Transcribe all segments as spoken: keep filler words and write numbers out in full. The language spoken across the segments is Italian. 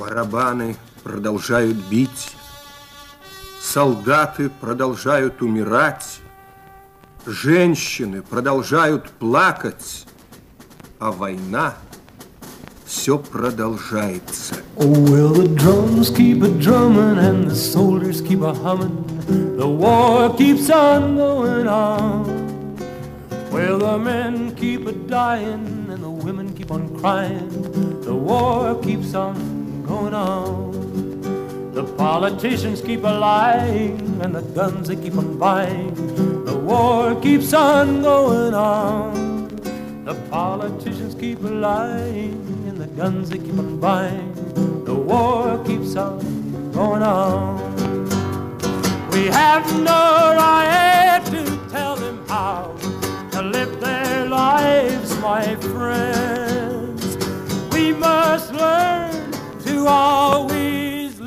Барабаны продолжают бить, солдаты продолжают умирать, женщины продолжают плакать, а война все продолжается. Oh, well, the drums keep a-drumming and the soldiers keep a-humming. The war keeps on going on. Well, the men keep a-dying and the women keep on crying. The war keeps on going on. The politicians keep a-lying and the guns they keep on buying. The war keeps on going on. The politicians keep lying and the guns they keep on buying. The war keeps on going on. We have no right to tell them how to live their lives, my friends. We must learn to always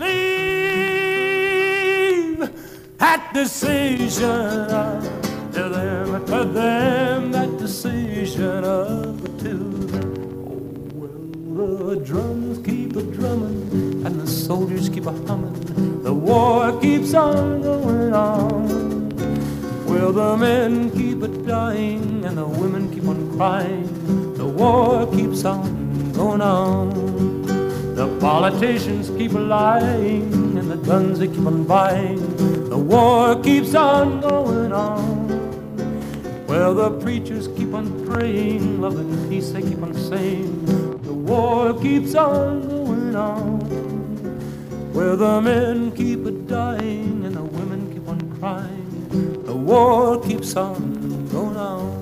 leave that decision to them, to them, that decision up to them. Oh, well, the drums keep a-drumming and the soldiers keep a-humming. The war keeps on going on. Well, the men keep a-dying and the women keep on crying. The war keeps on going on. The politicians keep a-lying and the guns they keep on buying. The war keeps on going on. Well, the preachers keep on praying, love and peace they keep on saying. The war keeps on going on. Well, the men keep a-dying and the women keep on crying. The war keeps on going on.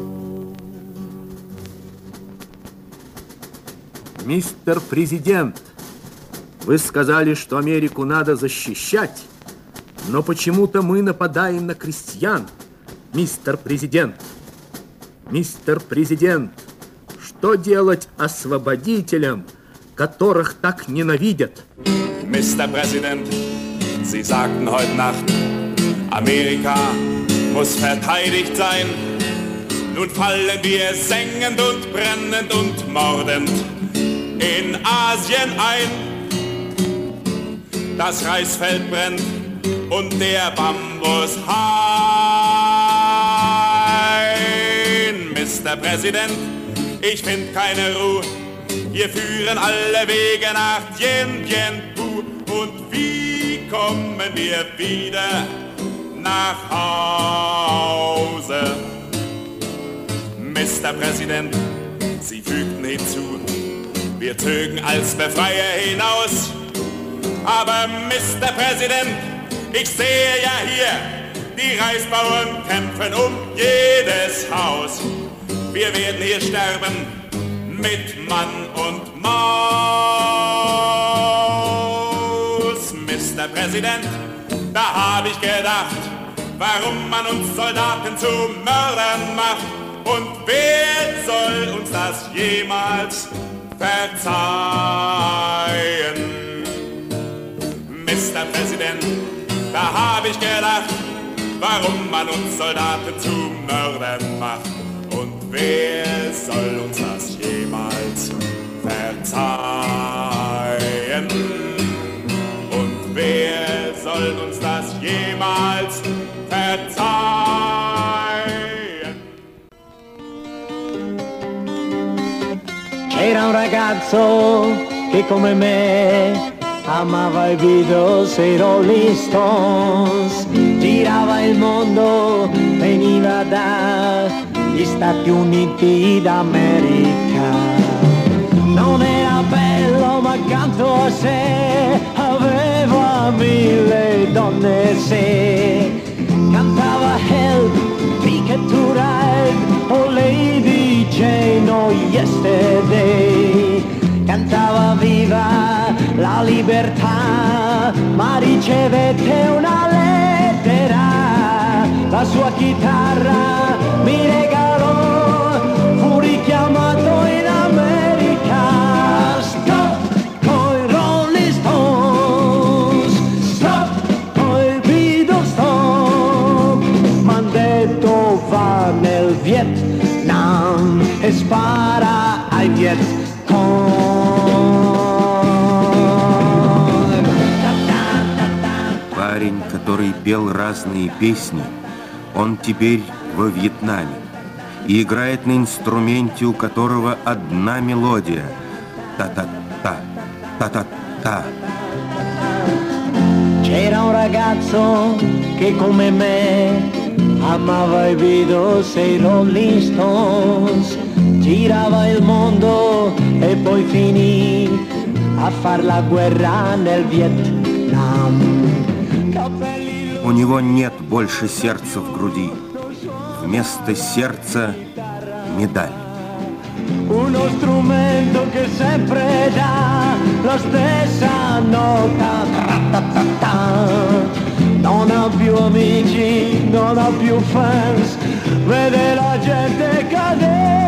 Мистер Президент, вы сказали, что Америку надо защищать, но почему-то мы нападаем на крестьян. Мистер Президент, мистер Президент, что делать освободителям, которых так ненавидят? Mister Präsident, Sie sagten heute Nacht, Amerika muss verteidigt sein. Nun fallen wir sengend und brennend und mordend in Asien ein. Das Reisfeld brennt und der Bambus hein. Mister Präsident, ich find keine Ruhe. Hier führen alle Wege nach Dien Bien Phu. Und wie kommen wir wieder nach Hause? Mister Präsident, Sie fügten hinzu, wir zögen als Befreier hinaus. Aber Mister Präsident, ich sehe ja hier, die Reisbauern kämpfen um jedes Haus. Wir werden hier sterben mit Mann und Maus. Mister Präsident, da hab ich gedacht, warum man uns Soldaten zu Mördern macht. Und wer soll uns das jemals verzeihen? Mister Präsident, da hab ich gedacht, warum man uns Soldaten zu Mördern macht. Und wer soll uns das jemals verzeihen? Und wer soll uns das jemals verzeihen? C'era un ragazzo che come me amava i Beatles e i Rolling Stones, girava il mondo, veniva dagli Stati Uniti d'America. Non era bello ma accanto a sé aveva mille donne se cantava Help, Ticket to Ride, oh Lady Jane, oh Yesterday. Cantava viva la libertà, ma ricevette una lettera. La sua chitarra mi regalò, fu richiamato in America. Stop coi Rolling Stones, stop coi Beatles, stop. M'han detto va nel Vietnam e spara ai Viet Cong. пел разные песни, он теперь во Вьетнаме и играет на инструменте, у которого одна мелодия — та-та-та, та-та-та. C'era un ragazzo che come me amava i Beatles e i Rolling Stones, girava il mondo e poi finì a far la guerra nel Vietnam. У него нет больше сердца в груди. Вместо сердца медаль. Uno strumento che sempre dà la stessa nota. Non ha più amici, non ha più fans, vede la gente cadere.